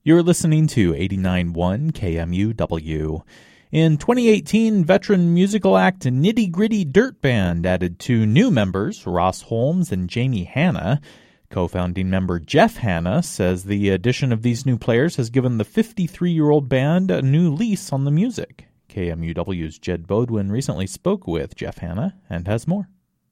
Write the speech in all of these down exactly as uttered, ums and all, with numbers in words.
You're listening to eighty-nine point one K M U W. In twenty eighteen, veteran musical act Nitty Gritty Dirt Band added two new members, Ross Holmes and Jamie Hanna. Co-founding member Jeff Hanna says the addition of these new players has given the fifty-three-year-old band a new lease on the music. K M U W's Jed Bodwin recently spoke with Jeff Hanna and has more.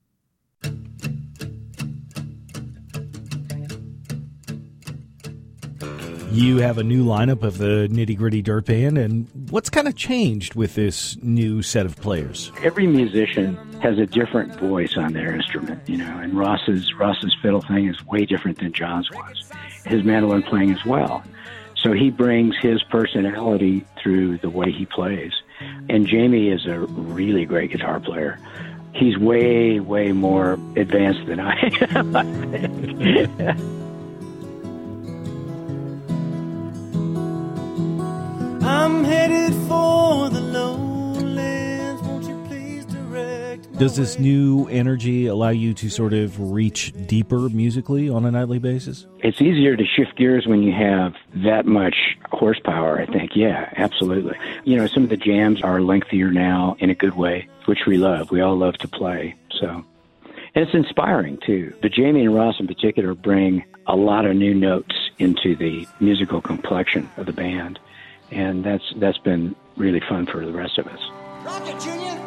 You have a new lineup of the Nitty Gritty Dirt Band, and what's kind of changed with this new set of players? Every musician has a different voice on their instrument, you know, and Ross's Ross's fiddle thing is way different than John's was. His mandolin playing as well. So he brings his personality through the way he plays. And Jamie is a really great guitar player. He's way, way more advanced than I am, I think. I'm headed for the lowlands. Won't you please direct my Does this way? new energy allow you to sort of reach deeper musically on a nightly basis? It's easier to shift gears when you have that much horsepower, I think. Yeah, absolutely. You know, some of the jams are lengthier now in a good way, which we love. We all love to play. So, and it's inspiring, too. But Jamie and Ross in particular bring a lot of new notes into the musical complexion of the band. And that's that's been really fun for the rest of us. Rock it, Junior!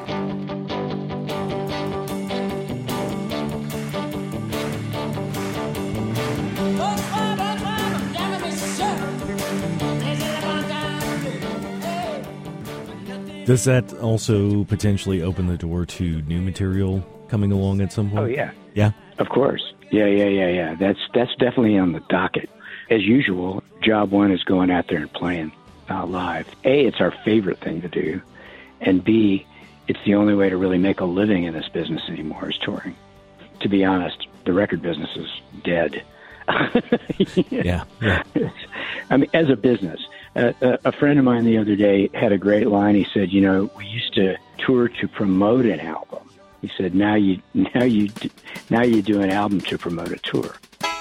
Does that also potentially open the door to new material coming along at some point? Oh, yeah. Yeah? Of course. Yeah, yeah, yeah, yeah. That's, that's definitely on the docket. As usual, job one is going out there and playing uh, live. A, it's our favorite thing to do. And B, it's the only way to really make a living in this business anymore is touring. To be honest, the record business is dead. Yeah, yeah. I mean, as a business, uh, a friend of mine the other day had a great line. He said, "You know, we used to tour to promote an album." He said, "Now you, now you, now you do an album to promote a tour."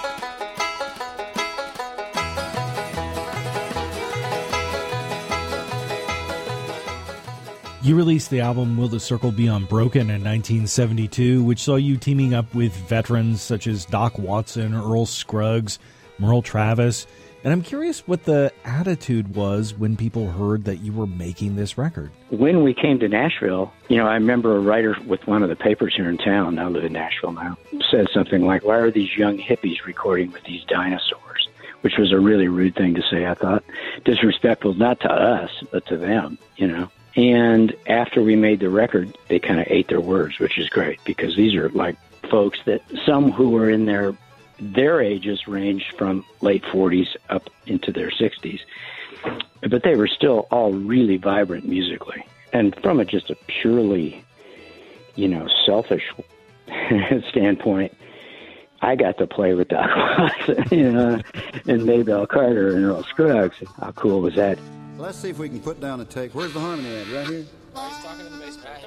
You released the album Will the Circle Be Unbroken in nineteen seventy-two, which saw you teaming up with veterans such as Doc Watson, Earl Scruggs, Merle Travis. And I'm curious what the attitude was when people heard that you were making this record. When we came to Nashville, you know, I remember a writer with one of the papers here in town, I live in Nashville now, said something like, "Why are these young hippies recording with these dinosaurs?" Which was a really rude thing to say, I thought. Disrespectful not to us, but to them, you know. And after we made the record, they kind of ate their words, which is great, because these are like folks that some who were in their their ages ranged from late forties up into their sixties. But they were still all really vibrant musically. And from a just a purely, you know, selfish standpoint, I got to play with Doc Watson, you know, and Maybelle Carter and Earl Scruggs. How cool was that? Let's see if we can put down a take. Where's the harmony at? Right here? He's talking to the bass player.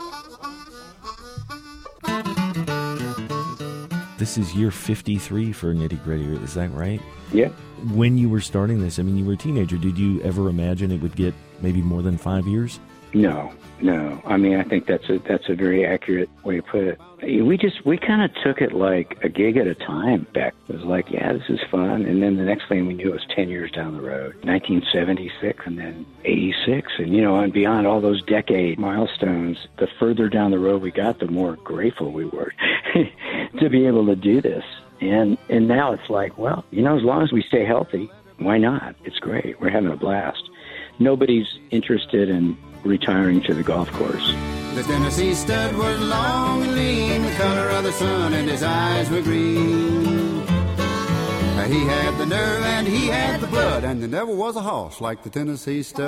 Come on, This is year fifty-three for Nitty Gritty, is that right? Yeah. When you were starting this, I mean, you were a teenager. Did you ever imagine it would get maybe more than five years? No, no. I mean, I think that's a that's a very accurate way to put it. We just we kind of took it like a gig at a time back. It was like, yeah, this is fun, and then the next thing we knew, it was ten years down the road, nineteen seventy-six, and then eighty-six, and you know, and beyond all those decade milestones. The further down the road we got, the more grateful we were to be able to do this. And and now it's like, well, you know, as long as we stay healthy, why not? It's great. We're having a blast. Nobody's interested in retiring to the golf course. The Tennessee stud was long and lean, the color of the sun, and his eyes were green. He had the nerve and he had the blood, and there never was a horse like the Tennessee stud.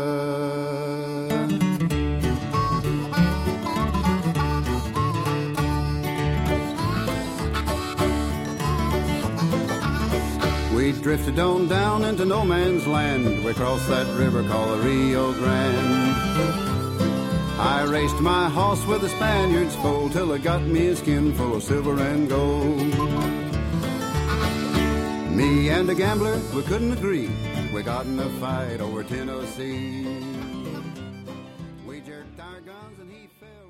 We drifted on down into no man's land. We crossed that river called the Rio Grande. I raced my horse with the Spaniards foal till it got me a skin full of silver and gold. Me and a gambler, we couldn't agree. We got in a fight over Tennessee. We jerked our guns and he fell.